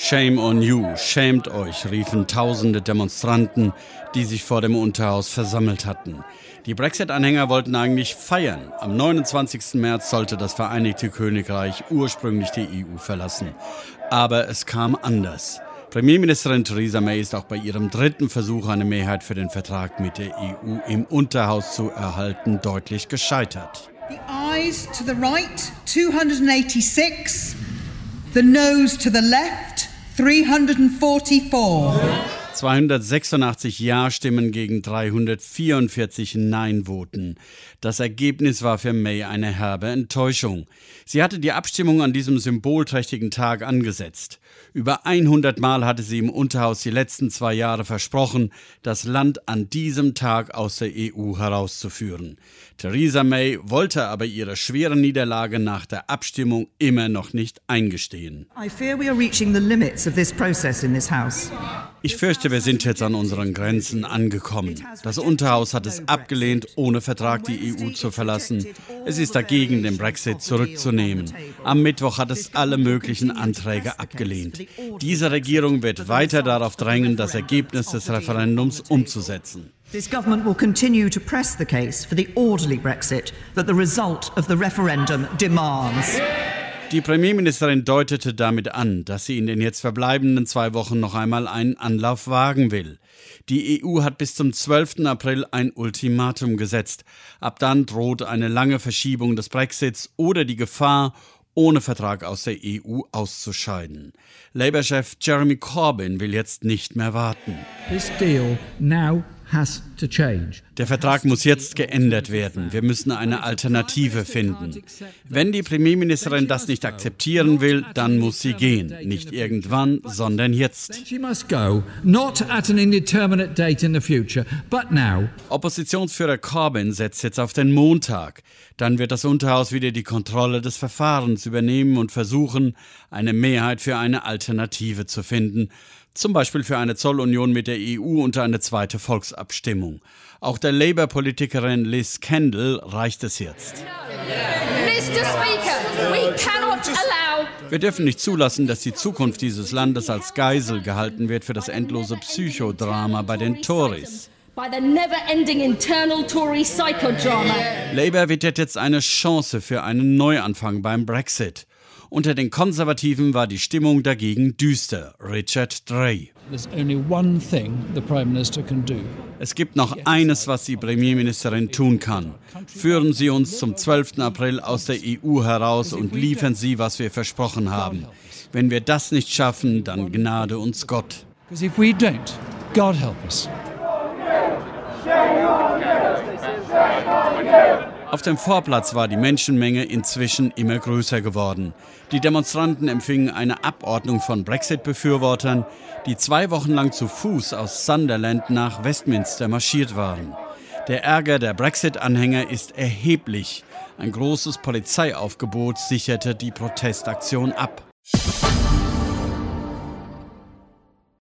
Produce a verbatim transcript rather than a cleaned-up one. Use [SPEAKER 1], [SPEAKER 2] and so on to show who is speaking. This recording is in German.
[SPEAKER 1] Shame on you, schämt euch, riefen tausende Demonstranten, die sich vor dem Unterhaus versammelt hatten. Die Brexit-Anhänger wollten eigentlich feiern. Am neunundzwanzigsten März sollte das Vereinigte Königreich ursprünglich die E U verlassen. Aber es kam anders. Premierministerin Theresa May ist auch bei ihrem dritten Versuch, eine Mehrheit für den Vertrag mit der E U im Unterhaus zu erhalten, deutlich gescheitert.
[SPEAKER 2] The ayes to the right, two hundred eighty-six. The noes to the left, three hundred forty-four.
[SPEAKER 1] zweihundertsechsundachtzig Ja-Stimmen gegen dreihundertvierundvierzig Nein-Voten. Das Ergebnis war für May eine herbe Enttäuschung. Sie hatte die Abstimmung an diesem symbolträchtigen Tag angesetzt. Über hundert Mal hatte sie im Unterhaus die letzten zwei Jahre versprochen, das Land an diesem Tag aus der E U herauszuführen. Theresa May wollte aber ihre schwere Niederlage nach der Abstimmung immer noch nicht eingestehen.
[SPEAKER 2] I fear we are reaching the limits of this process in this house.
[SPEAKER 1] Ich fürchte, wir sind jetzt an unseren Grenzen angekommen. Das Unterhaus hat es abgelehnt, ohne Vertrag die E U zu verlassen. Es ist dagegen, den Brexit zurückzunehmen. Am Mittwoch hat es alle möglichen Anträge abgelehnt. Diese Regierung wird weiter darauf drängen, das Ergebnis des Referendums umzusetzen.
[SPEAKER 2] This government will continue to press the case for the orderly Brexit that the result of the referendum demands.
[SPEAKER 1] Die Premierministerin deutete damit an, dass sie in den jetzt verbleibenden zwei Wochen noch einmal einen Anlauf wagen will. Die E U hat bis zum zwölften April ein Ultimatum gesetzt. Ab dann droht eine lange Verschiebung des Brexits oder die Gefahr, ohne Vertrag aus der E U auszuscheiden. Labour-Chef Jeremy Corbyn will jetzt nicht mehr warten.
[SPEAKER 3] This deal now has to change.
[SPEAKER 1] Der Vertrag muss jetzt geändert werden. Wir müssen eine Alternative finden. Wenn die Premierministerin das nicht akzeptieren will, dann muss sie gehen. Nicht irgendwann, sondern jetzt.
[SPEAKER 3] She must go, not at an indeterminate date in the future, but now.
[SPEAKER 1] Oppositionsführer Corbyn setzt jetzt auf den Montag. Dann wird das Unterhaus wieder die Kontrolle des Verfahrens übernehmen und versuchen, eine Mehrheit für eine Alternative zu finden. Zum Beispiel für eine Zollunion mit der E U und eine zweite Volksabstimmung. Auch der Labour-Politikerin Liz Kendall reicht es jetzt.
[SPEAKER 4] Mister Speaker, we cannot allow.
[SPEAKER 1] Wir dürfen nicht zulassen, dass die Zukunft dieses Landes als Geisel gehalten wird für das endlose Psychodrama bei den Tories.
[SPEAKER 4] By the never-ending internal Tory psychodrama.
[SPEAKER 1] Labour wittert jetzt eine Chance für einen Neuanfang beim Brexit. Unter den Konservativen war die Stimmung dagegen düster. Richard Drey.
[SPEAKER 5] There's only one thing the Prime Minister can do.
[SPEAKER 1] Es gibt noch eines, was die Premierministerin tun kann. Führen Sie uns zum zwölften April aus der E U heraus und liefern Sie, was wir versprochen haben. Wenn wir das nicht schaffen, dann gnade uns Gott.
[SPEAKER 5] Because if we don't, God help us.
[SPEAKER 1] Auf dem Vorplatz war die Menschenmenge inzwischen immer größer geworden. Die Demonstranten empfingen eine Abordnung von Brexit-Befürwortern, die zwei Wochen lang zu Fuß aus Sunderland nach Westminster marschiert waren. Der Ärger der Brexit-Anhänger ist erheblich. Ein großes Polizeiaufgebot sicherte die Protestaktion ab.